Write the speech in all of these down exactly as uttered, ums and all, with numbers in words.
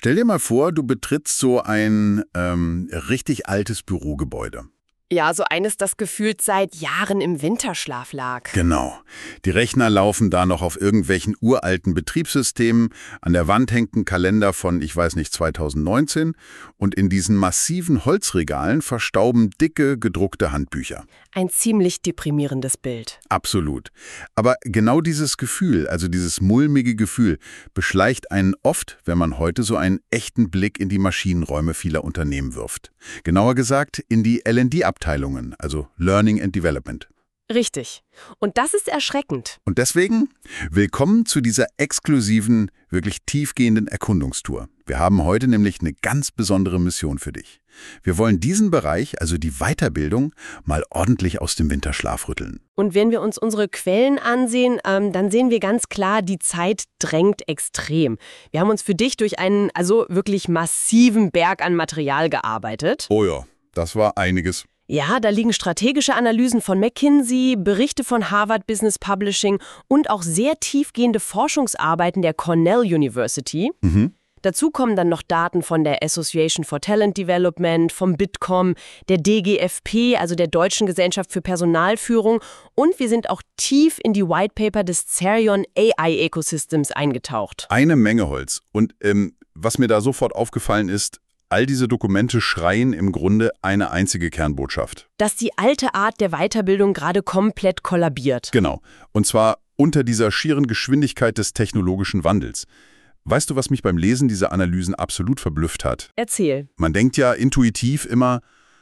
Stell dir mal vor, du betrittst so ein ähm, richtig altes Bürogebäude. Ja, so eines, das gefühlt seit Jahren im Winterschlaf lag. Genau. Die Rechner laufen da noch auf irgendwelchen uralten Betriebssystemen. An der Wand hängt ein Kalender von, ich weiß nicht, zweitausendneunzehn. Und in diesen massiven Holzregalen verstauben dicke, gedruckte Handbücher. Ein ziemlich deprimierendes Bild. Absolut. Aber genau dieses Gefühl, also dieses mulmige Gefühl, beschleicht einen oft, wenn man heute so einen echten Blick in die Maschinenräume vieler Unternehmen wirft. Genauer gesagt in die L und D-Abteilungen, also Learning and Development. Richtig. Und das ist erschreckend. Und deswegen willkommen zu dieser exklusiven, wirklich tiefgehenden Erkundungstour. Wir haben heute nämlich eine ganz besondere Mission für dich. Wir wollen diesen Bereich, also die Weiterbildung, mal ordentlich aus dem Winterschlaf rütteln. Und wenn wir uns unsere Quellen ansehen, ähm, dann sehen wir ganz klar, die Zeit drängt extrem. Wir haben uns für dich durch einen also wirklich massiven Berg an Material gearbeitet. Oh ja, das war einiges. Ja, da liegen strategische Analysen von McKinsey, Berichte von Harvard Business Publishing und auch sehr tiefgehende Forschungsarbeiten der Cornell University. Mhm. Dazu kommen dann noch Daten von der Association for Talent Development, vom Bitkom, der D G F P, also der Deutschen Gesellschaft für Personalführung. Und wir sind auch tief in die Whitepaper des Cerion A I Ecosystems eingetaucht. Eine Menge Holz. Und ähm, was mir da sofort aufgefallen ist, all diese Dokumente schreien im Grunde eine einzige Kernbotschaft. Dass die alte Art der Weiterbildung gerade komplett kollabiert. Genau. Und zwar unter dieser schieren Geschwindigkeit des technologischen Wandels. Weißt du, was mich beim Lesen dieser Analysen absolut verblüfft hat? Erzähl. Man denkt ja intuitiv immer,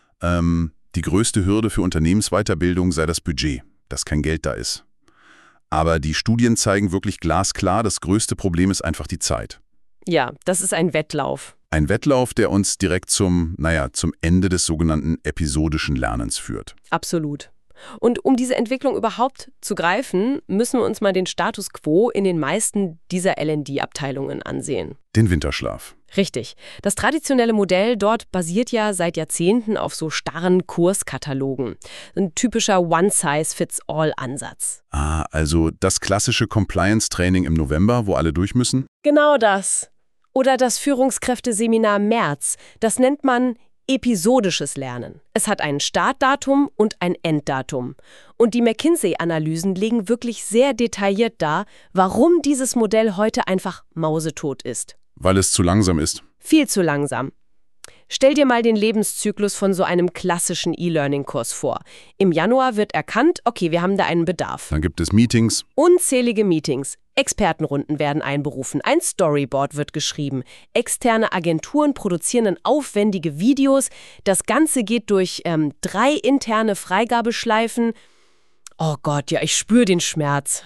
ähm, die größte Hürde für Unternehmensweiterbildung sei das Budget, dass kein Geld da ist. Aber die Studien zeigen wirklich glasklar, das größte Problem ist einfach die Zeit. Ja, das ist ein Wettlauf. Ein Wettlauf, der uns direkt zum, naja, zum Ende des sogenannten episodischen Lernens führt. Absolut. Und um diese Entwicklung überhaupt zu greifen, müssen wir uns mal den Status quo in den meisten dieser L und D-Abteilungen ansehen. Den Winterschlaf. Richtig. Das traditionelle Modell dort basiert ja seit Jahrzehnten auf so starren Kurskatalogen. Ein typischer One-Size-Fits-All-Ansatz. Ah, also das klassische Compliance-Training im November, wo alle durch müssen? Genau das. Oder das Führungskräfteseminar März. Das nennt man episodisches Lernen. Es hat ein Startdatum und ein Enddatum. Und die McKinsey-Analysen legen wirklich sehr detailliert dar, warum dieses Modell heute einfach mausetot ist. Weil es zu langsam ist. Viel zu langsam. Stell dir mal den Lebenszyklus von so einem klassischen E-Learning-Kurs vor. Im Januar wird erkannt, okay, wir haben da einen Bedarf. Dann gibt es Meetings. Unzählige Meetings. Expertenrunden werden einberufen, ein Storyboard wird geschrieben, externe Agenturen produzieren dann aufwendige Videos, das Ganze geht durch ähm, drei interne Freigabeschleifen. Oh Gott, ja, ich spüre den Schmerz.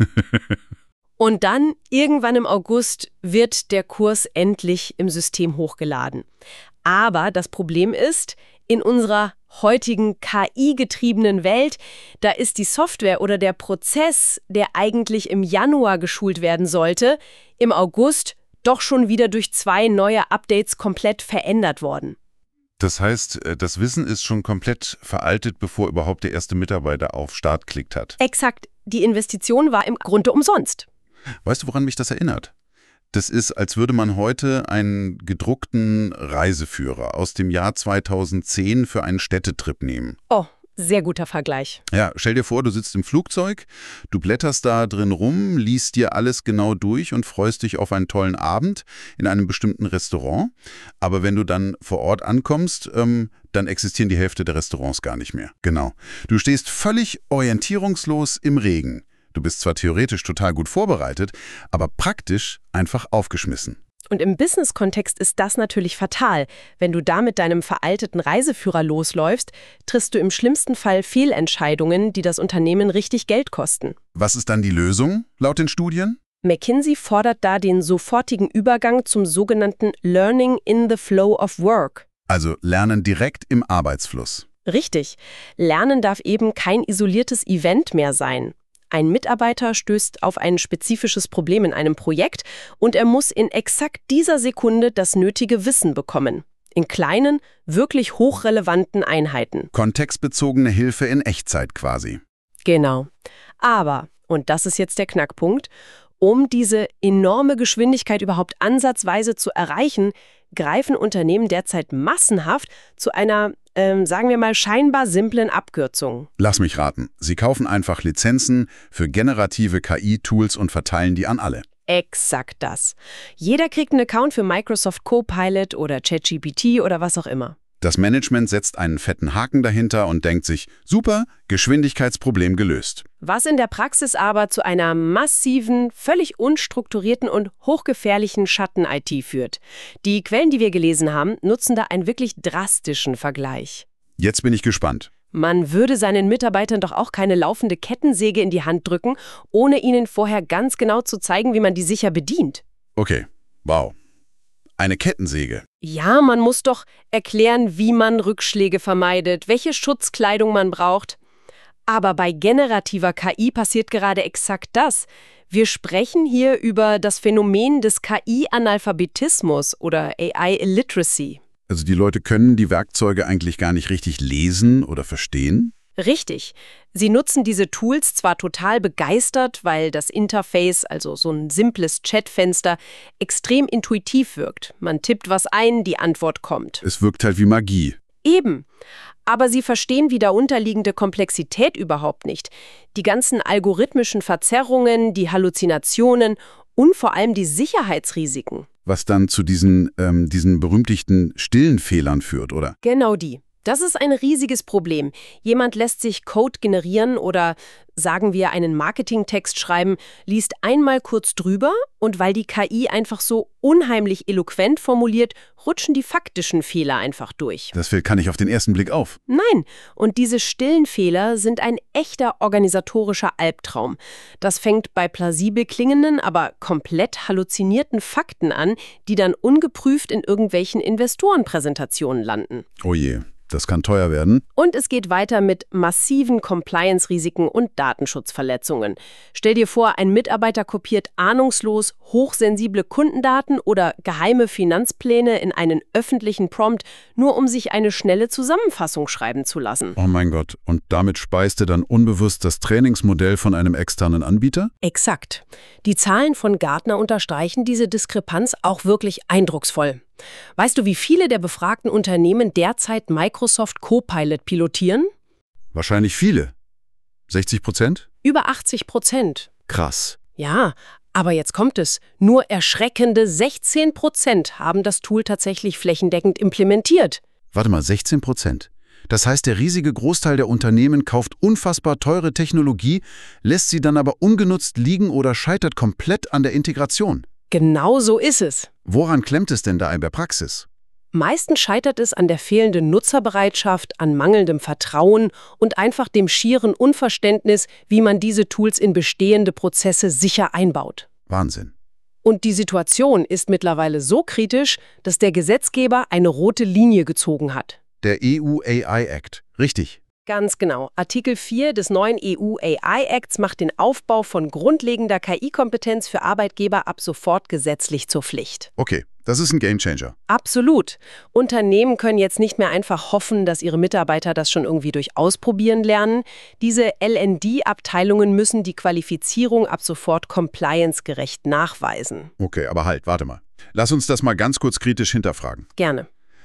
Und dann, irgendwann im August, wird der Kurs endlich im System hochgeladen. Aber das Problem ist, in unserer heutigen K I-getriebenen Welt, da ist die Software oder der Prozess, der eigentlich im Januar geschult werden sollte, im August doch schon wieder durch zwei neue Updates komplett verändert worden. Das heißt, das Wissen ist schon komplett veraltet, bevor überhaupt der erste Mitarbeiter auf Start klickt hat. Exakt. Die Investition war im Grunde umsonst. Weißt du, woran mich das erinnert? Das ist, als würde man heute einen gedruckten Reiseführer aus dem Jahr zweitausendzehn für einen Städtetrip nehmen. Oh, sehr guter Vergleich. Ja, stell dir vor, du sitzt im Flugzeug, du blätterst da drin rum, liest dir alles genau durch und freust dich auf einen tollen Abend in einem bestimmten Restaurant. Aber wenn du dann vor Ort ankommst, ähm, dann existieren die Hälfte der Restaurants gar nicht mehr. Genau. Du stehst völlig orientierungslos im Regen. Du bist zwar theoretisch total gut vorbereitet, aber praktisch einfach aufgeschmissen. Und im Business-Kontext ist das natürlich fatal. Wenn du da mit deinem veralteten Reiseführer losläufst, triffst du im schlimmsten Fall Fehlentscheidungen, die das Unternehmen richtig Geld kosten. Was ist dann die Lösung, laut den Studien? McKinsey fordert da den sofortigen Übergang zum sogenannten Learning in the Flow of Work. Also Lernen direkt im Arbeitsfluss. Richtig. Lernen darf eben kein isoliertes Event mehr sein. Ein Mitarbeiter stößt auf ein spezifisches Problem in einem Projekt und er muss in exakt dieser Sekunde das nötige Wissen bekommen. In kleinen, wirklich hochrelevanten Einheiten. Kontextbezogene Hilfe in Echtzeit quasi. Genau. Aber, und das ist jetzt der Knackpunkt, Um diese enorme Geschwindigkeit überhaupt ansatzweise zu erreichen, greifen Unternehmen derzeit massenhaft zu einer, ähm, sagen wir mal, scheinbar simplen Abkürzung. Lass mich raten. Sie kaufen einfach Lizenzen für generative K I-Tools und verteilen die an alle. Exakt das. Jeder kriegt einen Account für Microsoft Copilot oder ChatGPT oder was auch immer. Das Management setzt einen fetten Haken dahinter und denkt sich, super, Geschwindigkeitsproblem gelöst. Was in der Praxis aber zu einer massiven, völlig unstrukturierten und hochgefährlichen Schatten-I T führt. Die Quellen, die wir gelesen haben, nutzen da einen wirklich drastischen Vergleich. Jetzt bin ich gespannt. Man würde seinen Mitarbeitern doch auch keine laufende Kettensäge in die Hand drücken, ohne ihnen vorher ganz genau zu zeigen, wie man die sicher bedient. Okay, wow. Eine Kettensäge. Ja, man muss doch erklären, wie man Rückschläge vermeidet, welche Schutzkleidung man braucht. Aber bei generativer K I passiert gerade exakt das. Wir sprechen hier über das Phänomen des K I-Analphabetismus oder A I-Illiteracy. Also die Leute können die Werkzeuge eigentlich gar nicht richtig lesen oder verstehen? Richtig. Sie nutzen diese Tools zwar total begeistert, weil das Interface, also so ein simples Chatfenster, extrem intuitiv wirkt. Man tippt was ein, die Antwort kommt. Es wirkt halt wie Magie. Eben. Aber sie verstehen die darunterliegende Komplexität überhaupt nicht. Die ganzen algorithmischen Verzerrungen, die Halluzinationen und vor allem die Sicherheitsrisiken. Was dann zu diesen, ähm, diesen berühmten stillen Fehlern führt, oder? Genau die. Das ist ein riesiges Problem. Jemand lässt sich Code generieren oder, sagen wir, einen Marketingtext schreiben, liest einmal kurz drüber und weil die K I einfach so unheimlich eloquent formuliert, rutschen die faktischen Fehler einfach durch. Das fällt kann nicht auf den ersten Blick auf. Nein, und diese stillen Fehler sind ein echter organisatorischer Albtraum. Das fängt bei plausibel klingenden, aber komplett halluzinierten Fakten an, die dann ungeprüft in irgendwelchen Investorenpräsentationen landen. Oh je. Das kann teuer werden. Und es geht weiter mit massiven Compliance-Risiken und Datenschutzverletzungen. Stell dir vor, ein Mitarbeiter kopiert ahnungslos hochsensible Kundendaten oder geheime Finanzpläne in einen öffentlichen Prompt, nur um sich eine schnelle Zusammenfassung schreiben zu lassen. Oh mein Gott, und damit speist er dann unbewusst das Trainingsmodell von einem externen Anbieter? Exakt. Die Zahlen von Gartner unterstreichen diese Diskrepanz auch wirklich eindrucksvoll. Weißt du, wie viele der befragten Unternehmen derzeit Microsoft Copilot pilotieren? Wahrscheinlich viele. sechzig Prozent? Über achtzig Prozent. Krass. Ja, aber jetzt kommt es. Nur erschreckende sechzehn Prozent haben das Tool tatsächlich flächendeckend implementiert. Warte mal, sechzehn Prozent? Das heißt, der riesige Großteil der Unternehmen kauft unfassbar teure Technologie, lässt sie dann aber ungenutzt liegen oder scheitert komplett an der Integration. Genau so ist es. Woran klemmt es denn da in der Praxis? Meistens scheitert es an der fehlenden Nutzerbereitschaft, an mangelndem Vertrauen und einfach dem schieren Unverständnis, wie man diese Tools in bestehende Prozesse sicher einbaut. Wahnsinn. Und die Situation ist mittlerweile so kritisch, dass der Gesetzgeber eine rote Linie gezogen hat. Der E U A I Act, richtig. Ganz genau. Artikel vier des neuen E U A I Acts macht den Aufbau von grundlegender K I-Kompetenz für Arbeitgeber ab sofort gesetzlich zur Pflicht. Okay, das ist ein Gamechanger. Absolut. Unternehmen können jetzt nicht mehr einfach hoffen, dass ihre Mitarbeiter das schon irgendwie durch Ausprobieren lernen. Diese L and D-Abteilungen müssen die Qualifizierung ab sofort compliance-gerecht nachweisen. Okay, aber halt, warte mal. Lass uns das mal ganz kurz kritisch hinterfragen. Gerne.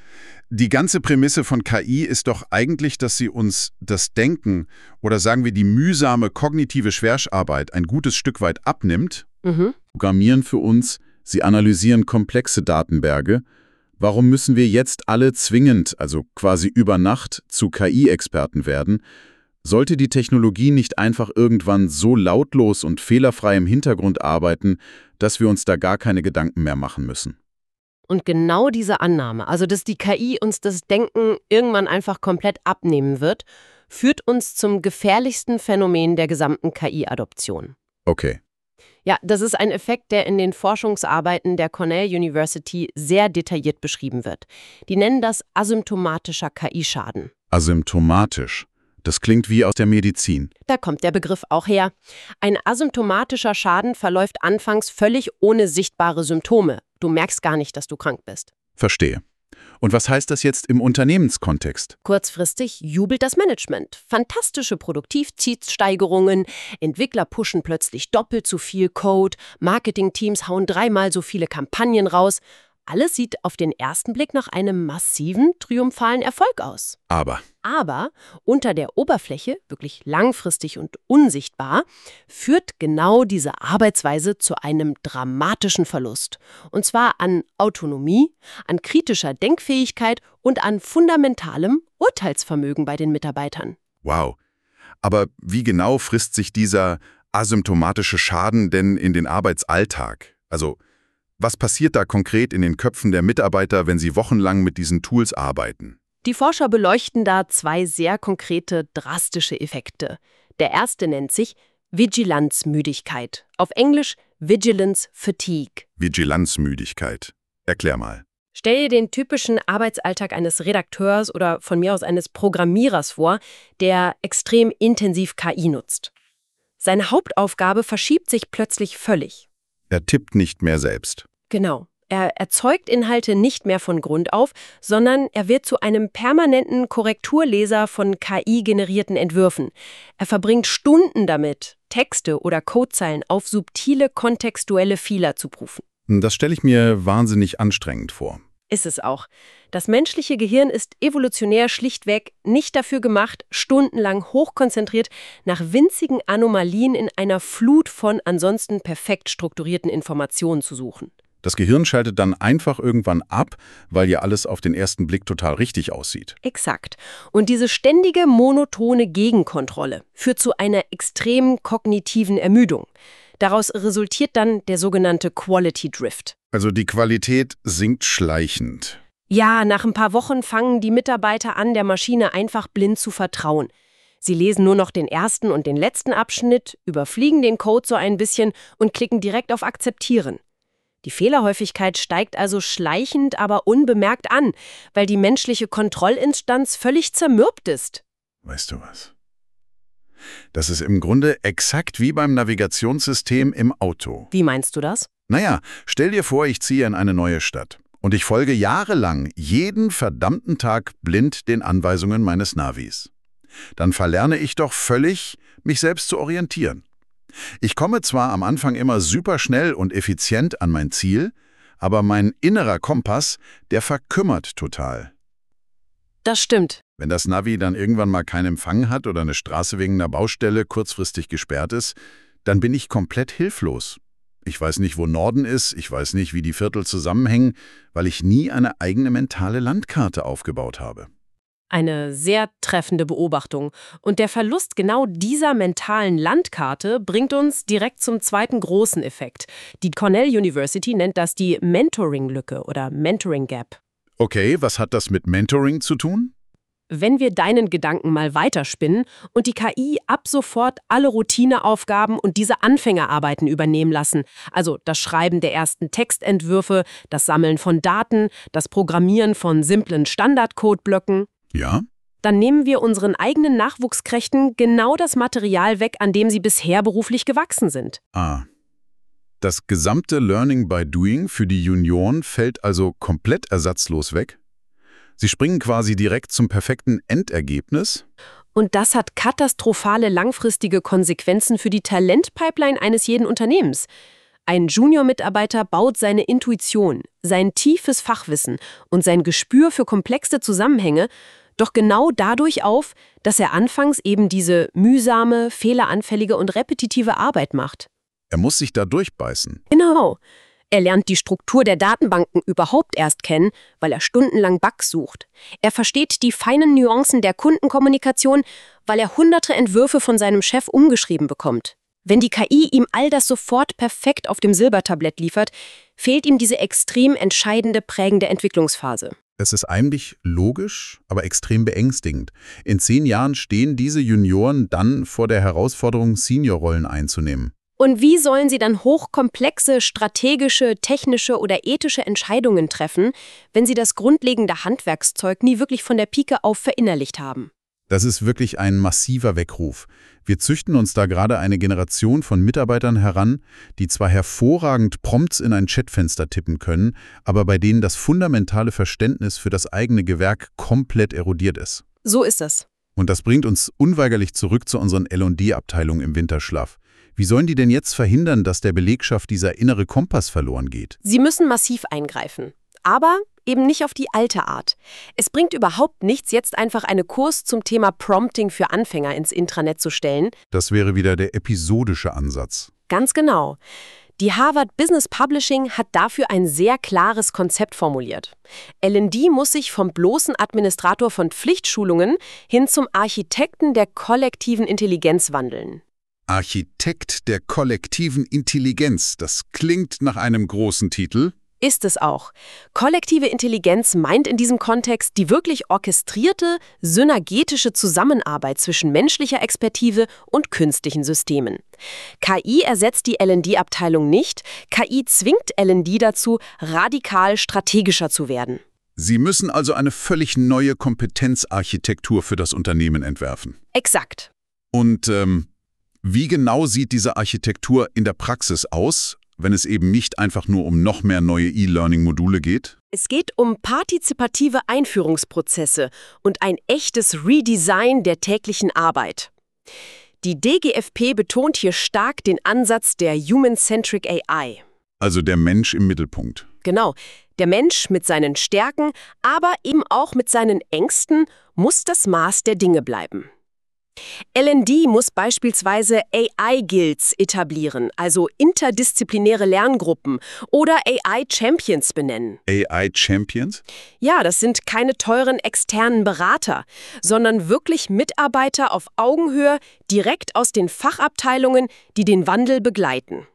Die ganze Prämisse von K I ist doch eigentlich, dass sie uns das Denken oder sagen wir die mühsame kognitive Schwerstarbeit ein gutes Stück weit abnimmt, Mhm. programmieren für uns, sie analysieren komplexe Datenberge. Warum müssen wir jetzt alle zwingend, also quasi über Nacht, zu K I-Experten werden? Sollte die Technologie nicht einfach irgendwann so lautlos und fehlerfrei im Hintergrund arbeiten, dass wir uns da gar keine Gedanken mehr machen müssen? Und genau diese Annahme, also dass die K I uns das Denken irgendwann einfach komplett abnehmen wird, führt uns zum gefährlichsten Phänomen der gesamten K I-Adoption. Okay. Ja, das ist ein Effekt, der in den Forschungsarbeiten der Cornell University sehr detailliert beschrieben wird. Die nennen das asymptomatischer K I-Schaden. Asymptomatisch. Das klingt wie aus der Medizin. Da kommt der Begriff auch her. Ein asymptomatischer Schaden verläuft anfangs völlig ohne sichtbare Symptome. Du merkst gar nicht, dass du krank bist. Verstehe. Und was heißt das jetzt im Unternehmenskontext? Kurzfristig jubelt das Management. Fantastische Produktivitätssteigerungen, Entwickler pushen plötzlich doppelt so viel Code, Marketingteams hauen dreimal so viele Kampagnen raus. Alles sieht auf den ersten Blick nach einem massiven, triumphalen Erfolg aus. Aber Aber unter der Oberfläche, wirklich langfristig und unsichtbar, führt genau diese Arbeitsweise zu einem dramatischen Verlust. Und zwar an Autonomie, an kritischer Denkfähigkeit und an fundamentalem Urteilsvermögen bei den Mitarbeitern. wow. Aber wie genau frisst sich dieser asymptomatische Schaden denn in den Arbeitsalltag? Also, was passiert da konkret in den Köpfen der Mitarbeiter, wenn sie wochenlang mit diesen Tools arbeiten? Die Forscher beleuchten da zwei sehr konkrete, drastische Effekte. Der erste nennt sich Vigilanzmüdigkeit. Auf Englisch Vigilance Fatigue. Vigilanzmüdigkeit. Erklär mal. Stell dir den typischen Arbeitsalltag eines Redakteurs oder von mir aus eines Programmierers vor, der extrem intensiv K I nutzt. Seine Hauptaufgabe verschiebt sich plötzlich völlig. Er tippt nicht mehr selbst. Genau. Er erzeugt Inhalte nicht mehr von Grund auf, sondern er wird zu einem permanenten Korrekturleser von K I-generierten Entwürfen. Er verbringt Stunden damit, Texte oder Codezeilen auf subtile kontextuelle Fehler zu prüfen. Das stelle ich mir wahnsinnig anstrengend vor. Ist es auch. Das menschliche Gehirn ist evolutionär schlichtweg nicht dafür gemacht, stundenlang hochkonzentriert nach winzigen Anomalien in einer Flut von ansonsten perfekt strukturierten Informationen zu suchen. Das Gehirn schaltet dann einfach irgendwann ab, weil ja alles auf den ersten Blick total richtig aussieht. Exakt. Und diese ständige, monotone Gegenkontrolle führt zu einer extremen kognitiven Ermüdung. Daraus resultiert dann der sogenannte Quality Drift. Also die Qualität sinkt schleichend. Ja, nach ein paar Wochen fangen die Mitarbeiter an, der Maschine einfach blind zu vertrauen. Sie lesen nur noch den ersten und den letzten Abschnitt, überfliegen den Code so ein bisschen und klicken direkt auf Akzeptieren. Die Fehlerhäufigkeit steigt also schleichend, aber unbemerkt an, weil die menschliche Kontrollinstanz völlig zermürbt ist. Weißt du was? Das ist im Grunde exakt wie beim Navigationssystem im Auto. Wie meinst du das? Naja, stell dir vor, ich ziehe in eine neue Stadt und ich folge jahrelang jeden verdammten Tag blind den Anweisungen meines Navis. Dann verlerne ich doch völlig, mich selbst zu orientieren. Ich komme zwar am Anfang immer super schnell und effizient an mein Ziel, aber mein innerer Kompass, der verkümmert total. Das stimmt. Wenn das Navi dann irgendwann mal keinen Empfang hat oder eine Straße wegen einer Baustelle kurzfristig gesperrt ist, dann bin ich komplett hilflos. Ich weiß nicht, wo Norden ist, ich weiß nicht, wie die Viertel zusammenhängen, weil ich nie eine eigene mentale Landkarte aufgebaut habe. Eine sehr treffende Beobachtung. Und der Verlust genau dieser mentalen Landkarte bringt uns direkt zum zweiten großen Effekt. Die Cornell University nennt das die Mentoring-Lücke oder Mentoring-Gap. Okay, was hat das mit Mentoring zu tun? Wenn wir deinen Gedanken mal weiterspinnen und die K I ab sofort alle Routineaufgaben und diese Anfängerarbeiten übernehmen lassen, also das Schreiben der ersten Textentwürfe, das Sammeln von Daten, das Programmieren von simplen Standardcodeblöcken, Ja? dann nehmen wir unseren eigenen Nachwuchskräften genau das Material weg, an dem sie bisher beruflich gewachsen sind. Ah. Das gesamte Learning by Doing für die Junioren fällt also komplett ersatzlos weg? Sie springen quasi direkt zum perfekten Endergebnis? Und das hat katastrophale langfristige Konsequenzen für die Talentpipeline eines jeden Unternehmens. Ein Junior-Mitarbeiter baut seine Intuition, sein tiefes Fachwissen und sein Gespür für komplexe Zusammenhänge doch genau dadurch auf, dass er anfangs eben diese mühsame, fehleranfällige und repetitive Arbeit macht. Er muss sich da durchbeißen. Genau. Er lernt die Struktur der Datenbanken überhaupt erst kennen, weil er stundenlang Bugs sucht. Er versteht die feinen Nuancen der Kundenkommunikation, weil er hunderte Entwürfe von seinem Chef umgeschrieben bekommt. Wenn die K I ihm all das sofort perfekt auf dem Silbertablett liefert, fehlt ihm diese extrem entscheidende, prägende Entwicklungsphase. Es ist eigentlich logisch, aber extrem beängstigend. In zehn Jahren stehen diese Junioren dann vor der Herausforderung, Seniorrollen einzunehmen. Und wie sollen sie dann hochkomplexe, strategische, technische oder ethische Entscheidungen treffen, wenn sie das grundlegende Handwerkszeug nie wirklich von der Pike auf verinnerlicht haben? Das ist wirklich ein massiver Weckruf. Wir züchten uns da gerade eine Generation von Mitarbeitern heran, die zwar hervorragend Prompts in ein Chatfenster tippen können, aber bei denen das fundamentale Verständnis für das eigene Gewerk komplett erodiert ist. So ist es. Und das bringt uns unweigerlich zurück zu unseren L und D-Abteilungen im Winterschlaf. Wie sollen die denn jetzt verhindern, dass der Belegschaft dieser innere Kompass verloren geht? Sie müssen massiv eingreifen. Aber eben nicht auf die alte Art. Es bringt überhaupt nichts, jetzt einfach einen Kurs zum Thema Prompting für Anfänger ins Intranet zu stellen. Das wäre wieder der episodische Ansatz. Ganz genau. Die Harvard Business Publishing hat dafür ein sehr klares Konzept formuliert. L und D muss sich vom bloßen Administrator von Pflichtschulungen hin zum Architekten der kollektiven Intelligenz wandeln. Architekt der kollektiven Intelligenz, das klingt nach einem großen Titel. Ist es auch. Kollektive Intelligenz meint in diesem Kontext die wirklich orchestrierte, synergetische Zusammenarbeit zwischen menschlicher Expertise und künstlichen Systemen. K I ersetzt die L und D-Abteilung nicht, K I zwingt L und D dazu, radikal strategischer zu werden. Sie müssen also eine völlig neue Kompetenzarchitektur für das Unternehmen entwerfen. Exakt. Und ähm, wie genau sieht diese Architektur in der Praxis aus, wenn es eben nicht einfach nur um noch mehr neue E-Learning-Module geht? Es geht um partizipative Einführungsprozesse und ein echtes Redesign der täglichen Arbeit. Die D G F P betont hier stark den Ansatz der Human-Centric A I. Also der Mensch im Mittelpunkt. Genau. Der Mensch mit seinen Stärken, aber eben auch mit seinen Ängsten muss das Maß der Dinge bleiben. L und D muss beispielsweise A I-Guilds etablieren, also interdisziplinäre Lerngruppen, oder A I-Champions benennen. A I-Champions? Ja, das sind keine teuren externen Berater, sondern wirklich Mitarbeiter auf Augenhöhe direkt aus den Fachabteilungen, die den Wandel begleiten.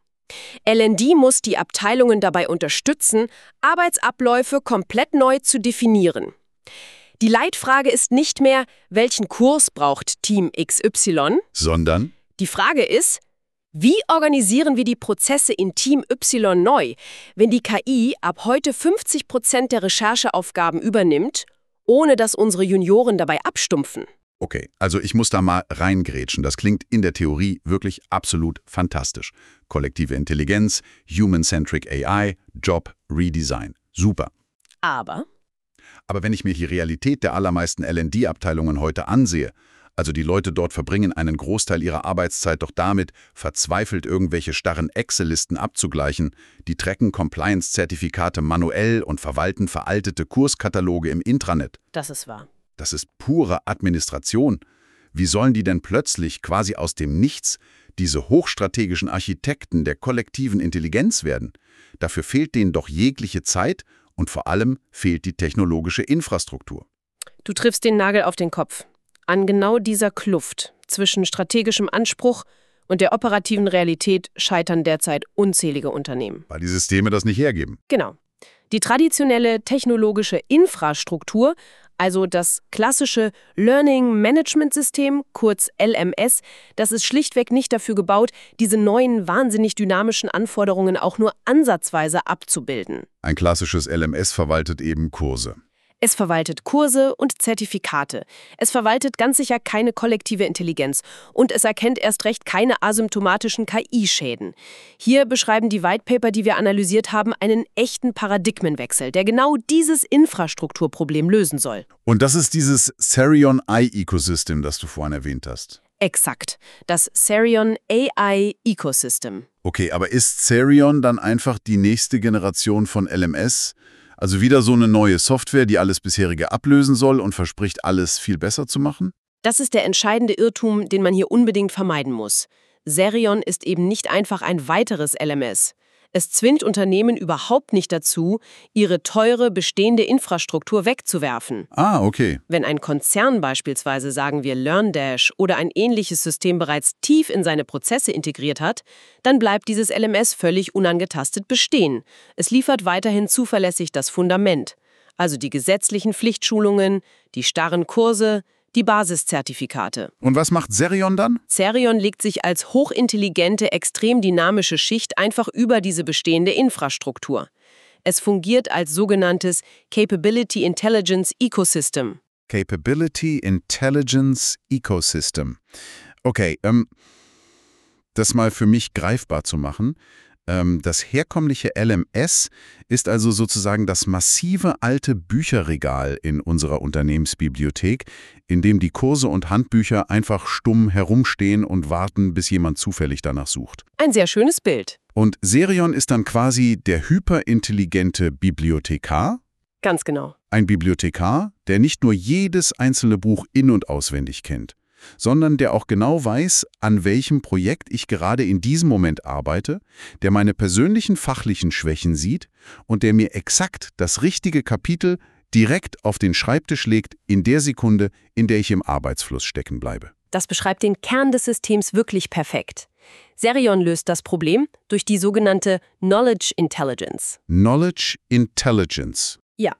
L und D muss die Abteilungen dabei unterstützen, Arbeitsabläufe komplett neu zu definieren. Die Leitfrage ist nicht mehr, welchen Kurs braucht Team X Y, sondern die Frage ist, wie organisieren wir die Prozesse in Team Y neu, wenn die K I ab heute fünfzig Prozent der Rechercheaufgaben übernimmt, ohne dass unsere Junioren dabei abstumpfen? Okay, also ich muss da mal reingrätschen. Das klingt in der Theorie wirklich absolut fantastisch. Kollektive Intelligenz, Human-Centric A I, Job, Redesign. Super. Aber Aber wenn ich mir die Realität der allermeisten L und D-Abteilungen heute ansehe, also die Leute dort verbringen einen Großteil ihrer Arbeitszeit doch damit, verzweifelt irgendwelche starren Excel-Listen abzugleichen, die tracken Compliance-Zertifikate manuell und verwalten veraltete Kurskataloge im Intranet. das ist wahr. Das ist pure Administration. Wie sollen die denn plötzlich quasi aus dem Nichts diese hochstrategischen Architekten der kollektiven Intelligenz werden? Dafür fehlt denen doch jegliche Zeit und vor allem fehlt die technologische Infrastruktur. Du triffst den Nagel auf den Kopf. An genau dieser Kluft zwischen strategischem Anspruch und der operativen Realität scheitern derzeit unzählige Unternehmen. Weil die Systeme das nicht hergeben. Genau. Die traditionelle technologische Infrastruktur, also das klassische Learning Management System, kurz L M S, das ist schlichtweg nicht dafür gebaut, diese neuen, wahnsinnig dynamischen Anforderungen auch nur ansatzweise abzubilden. Ein klassisches L M S verwaltet eben Kurse. Es verwaltet Kurse und Zertifikate. Es verwaltet ganz sicher keine kollektive Intelligenz. Und es erkennt erst recht keine asymptomatischen K I-Schäden. Hier beschreiben die Whitepaper, die wir analysiert haben, einen echten Paradigmenwechsel, der genau dieses Infrastrukturproblem lösen soll. Und das ist dieses Cerion A I-Ecosystem, das du vorhin erwähnt hast. Exakt. Das Cerion A I Ecosystem. Okay, aber ist Cerion dann einfach die nächste Generation von L M S? Also wieder so eine neue Software, die alles bisherige ablösen soll und verspricht, alles viel besser zu machen? Das ist der entscheidende Irrtum, den man hier unbedingt vermeiden muss. Cerion ist eben nicht einfach ein weiteres L M S. Es zwingt Unternehmen überhaupt nicht dazu, ihre teure, bestehende Infrastruktur wegzuwerfen. Ah, okay. Wenn ein Konzern beispielsweise, sagen wir LearnDash oder ein ähnliches System bereits tief in seine Prozesse integriert hat, dann bleibt dieses L M S völlig unangetastet bestehen. Es liefert weiterhin zuverlässig das Fundament, also die gesetzlichen Pflichtschulungen, die starren Kurse, die Basiszertifikate. Und was macht Cerion dann? Cerion legt sich als hochintelligente, extrem dynamische Schicht einfach über diese bestehende Infrastruktur. Es fungiert als sogenanntes Capability Intelligence Ecosystem. Capability Intelligence Ecosystem. Okay, ähm, das mal für mich greifbar zu machen. Ähm, das herkömmliche L M S ist also sozusagen das massive alte Bücherregal in unserer Unternehmensbibliothek, in dem die Kurse und Handbücher einfach stumm herumstehen und warten, bis jemand zufällig danach sucht. Ein sehr schönes Bild. Und Serion ist dann quasi der hyperintelligente Bibliothekar. Ganz genau. Ein Bibliothekar, der nicht nur jedes einzelne Buch in- und auswendig kennt, sondern der auch genau weiß, an welchem Projekt ich gerade in diesem Moment arbeite, der meine persönlichen fachlichen Schwächen sieht und der mir exakt das richtige Kapitel direkt auf den Schreibtisch legt in der Sekunde, in der ich im Arbeitsfluss stecken bleibe. Das beschreibt den Kern des Systems wirklich perfekt. Serion löst das Problem durch die sogenannte Knowledge Intelligence. Knowledge Intelligence. Ja.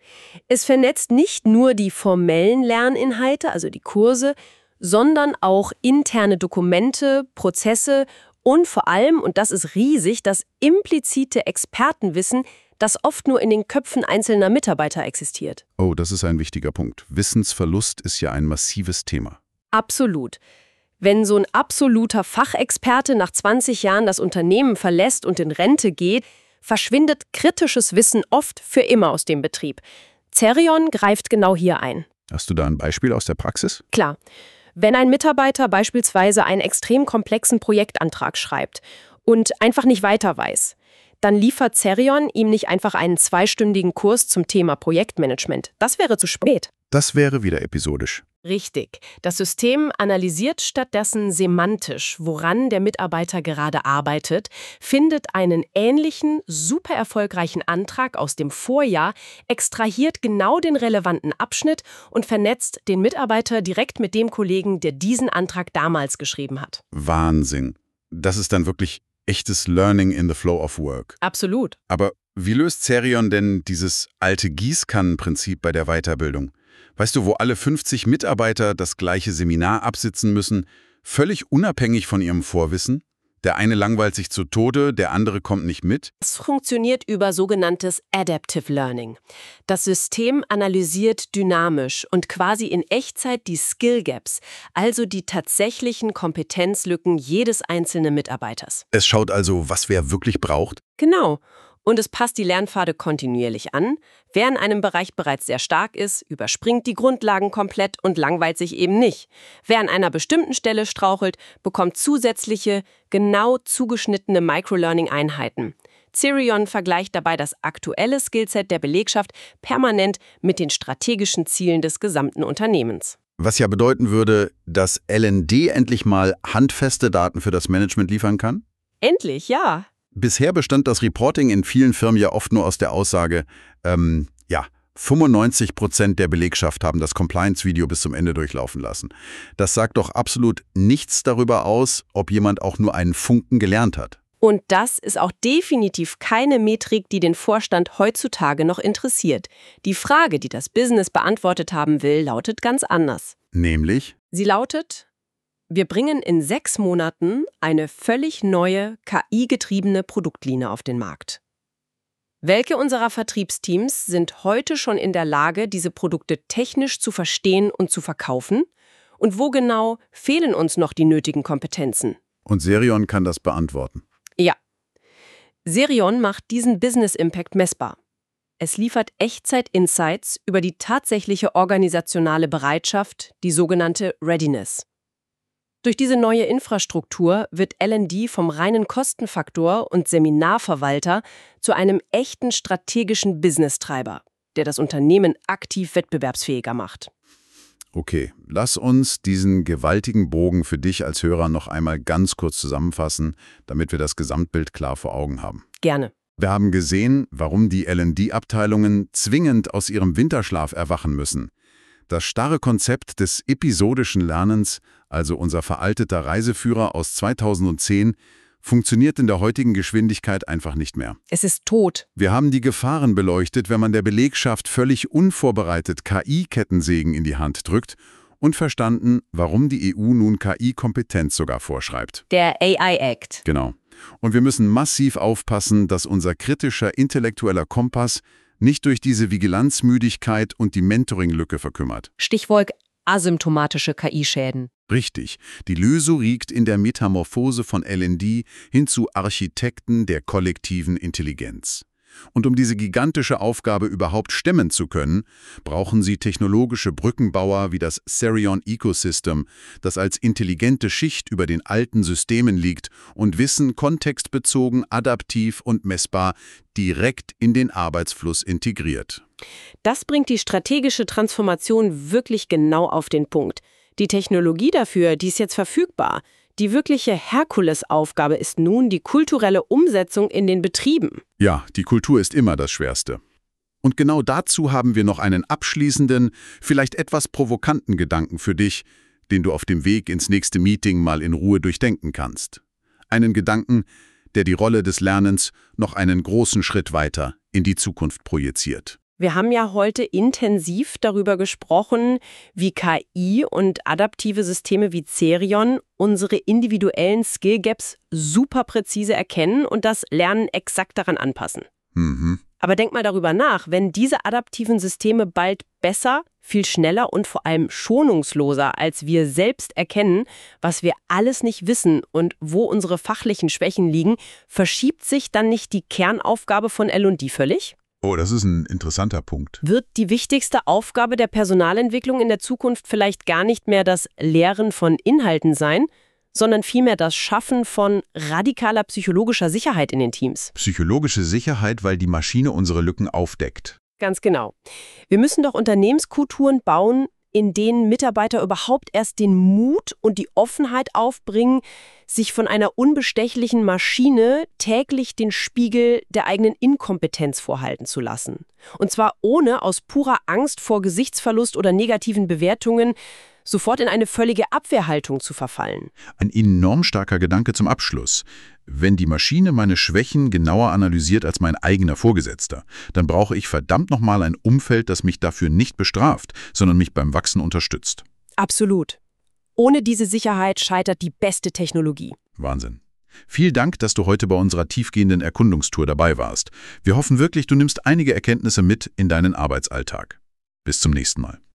Es vernetzt nicht nur die formellen Lerninhalte, also die Kurse, sondern auch interne Dokumente, Prozesse und vor allem, und das ist riesig, das implizite Expertenwissen, das oft nur in den Köpfen einzelner Mitarbeiter existiert. Oh, das ist ein wichtiger Punkt. Wissensverlust ist ja ein massives Thema. Absolut. Wenn so ein absoluter Fachexperte nach zwanzig Jahren das Unternehmen verlässt und in Rente geht, verschwindet kritisches Wissen oft für immer aus dem Betrieb. Serion greift genau hier ein. Hast du da ein Beispiel aus der Praxis? Klar. Wenn ein Mitarbeiter beispielsweise einen extrem komplexen Projektantrag schreibt und einfach nicht weiter weiß, dann liefert Serion ihm nicht einfach einen zweistündigen Kurs zum Thema Projektmanagement. Das wäre zu spät. Das wäre wieder episodisch. Richtig. Das System analysiert stattdessen semantisch, woran der Mitarbeiter gerade arbeitet, findet einen ähnlichen, super erfolgreichen Antrag aus dem Vorjahr, extrahiert genau den relevanten Abschnitt und vernetzt den Mitarbeiter direkt mit dem Kollegen, der diesen Antrag damals geschrieben hat. Wahnsinn. Das ist dann wirklich echtes Learning in the flow of work. Absolut. Aber wie löst Serion denn dieses alte Gießkannenprinzip bei der Weiterbildung? Weißt du, wo alle fünfzig Mitarbeiter das gleiche Seminar absitzen müssen, völlig unabhängig von ihrem Vorwissen? Der eine langweilt sich zu Tode, der andere kommt nicht mit? Das funktioniert über sogenanntes Adaptive Learning. Das System analysiert dynamisch und quasi in Echtzeit die Skill Gaps, also die tatsächlichen Kompetenzlücken jedes einzelnen Mitarbeiters. Es schaut also, was wer wirklich braucht? Genau. Und es passt die Lernpfade kontinuierlich an. Wer in einem Bereich bereits sehr stark ist, überspringt die Grundlagen komplett und langweilt sich eben nicht. Wer an einer bestimmten Stelle strauchelt, bekommt zusätzliche, genau zugeschnittene Microlearning-Einheiten. Serion vergleicht dabei das aktuelle Skillset der Belegschaft permanent mit den strategischen Zielen des gesamten Unternehmens. Was ja bedeuten würde, dass L und D endlich mal handfeste Daten für das Management liefern kann? Endlich, ja. Bisher bestand das Reporting in vielen Firmen ja oft nur aus der Aussage, ähm, ja, fünfundneunzig Prozent der Belegschaft haben das Compliance-Video bis zum Ende durchlaufen lassen. Das sagt doch absolut nichts darüber aus, ob jemand auch nur einen Funken gelernt hat. Und das ist auch definitiv keine Metrik, die den Vorstand heutzutage noch interessiert. Die Frage, die das Business beantwortet haben will, lautet ganz anders. Nämlich? Sie lautet: Wir bringen in sechs Monaten eine völlig neue, K I-getriebene Produktlinie auf den Markt. Welche unserer Vertriebsteams sind heute schon in der Lage, diese Produkte technisch zu verstehen und zu verkaufen? Und wo genau fehlen uns noch die nötigen Kompetenzen? Und Serion kann das beantworten. Ja. Serion macht diesen Business Impact messbar. Es liefert Echtzeit-Insights über die tatsächliche organisationale Bereitschaft, die sogenannte Readiness. Durch diese neue Infrastruktur wird L und D vom reinen Kostenfaktor und Seminarverwalter zu einem echten strategischen Business-Treiber, der das Unternehmen aktiv wettbewerbsfähiger macht. Okay, lass uns diesen gewaltigen Bogen für dich als Hörer noch einmal ganz kurz zusammenfassen, damit wir das Gesamtbild klar vor Augen haben. Gerne. Wir haben gesehen, warum die L und D-Abteilungen zwingend aus ihrem Winterschlaf erwachen müssen. Das starre Konzept des episodischen Lernens, also unser veralteter Reiseführer aus zweitausendzehn, funktioniert in der heutigen Geschwindigkeit einfach nicht mehr. Es ist tot. Wir haben die Gefahren beleuchtet, wenn man der Belegschaft völlig unvorbereitet K I-Kettensägen in die Hand drückt und verstanden, warum die E U nun K I-Kompetenz sogar vorschreibt. Der A I Act. Genau. Und wir müssen massiv aufpassen, dass unser kritischer intellektueller Kompass nicht durch diese Vigilanzmüdigkeit und die Mentoring-Lücke verkümmert. Stichwort asymptomatische K I-Schäden. Richtig. Die Lösung liegt in der Metamorphose von L and D hin zu Architekten der kollektiven Intelligenz. Und um diese gigantische Aufgabe überhaupt stemmen zu können, brauchen sie technologische Brückenbauer wie das Cerion Ecosystem, das als intelligente Schicht über den alten Systemen liegt und Wissen kontextbezogen, adaptiv und messbar direkt in den Arbeitsfluss integriert. Das bringt die strategische Transformation wirklich genau auf den Punkt. Die Technologie dafür, die ist jetzt verfügbar. Die wirkliche Herkulesaufgabe ist nun die kulturelle Umsetzung in den Betrieben. Ja, die Kultur ist immer das Schwerste. Und genau dazu haben wir noch einen abschließenden, vielleicht etwas provokanten Gedanken für dich, den du auf dem Weg ins nächste Meeting mal in Ruhe durchdenken kannst. Einen Gedanken, der die Rolle des Lernens noch einen großen Schritt weiter in die Zukunft projiziert. Wir haben ja heute intensiv darüber gesprochen, wie K I und adaptive Systeme wie Cerion unsere individuellen Skill-Gaps super präzise erkennen und das Lernen exakt daran anpassen. Mhm. Aber denk mal darüber nach, wenn diese adaptiven Systeme bald besser, viel schneller und vor allem schonungsloser als wir selbst erkennen, was wir alles nicht wissen und wo unsere fachlichen Schwächen liegen, verschiebt sich dann nicht die Kernaufgabe von L und D völlig? Oh, das ist ein interessanter Punkt. Wird die wichtigste Aufgabe der Personalentwicklung in der Zukunft vielleicht gar nicht mehr das Lehren von Inhalten sein, sondern vielmehr das Schaffen von radikaler psychologischer Sicherheit in den Teams? Psychologische Sicherheit, weil die Maschine unsere Lücken aufdeckt. Ganz genau. Wir müssen doch Unternehmenskulturen bauen, in denen Mitarbeiter überhaupt erst den Mut und die Offenheit aufbringen, sich von einer unbestechlichen Maschine täglich den Spiegel der eigenen Inkompetenz vorhalten zu lassen. Und zwar ohne aus purer Angst vor Gesichtsverlust oder negativen Bewertungen sofort in eine völlige Abwehrhaltung zu verfallen. Ein enorm starker Gedanke zum Abschluss. Wenn die Maschine meine Schwächen genauer analysiert als mein eigener Vorgesetzter, dann brauche ich verdammt nochmal ein Umfeld, das mich dafür nicht bestraft, sondern mich beim Wachsen unterstützt. Absolut. Ohne diese Sicherheit scheitert die beste Technologie. Wahnsinn. Vielen Dank, dass du heute bei unserer tiefgehenden Erkundungstour dabei warst. Wir hoffen wirklich, du nimmst einige Erkenntnisse mit in deinen Arbeitsalltag. Bis zum nächsten Mal.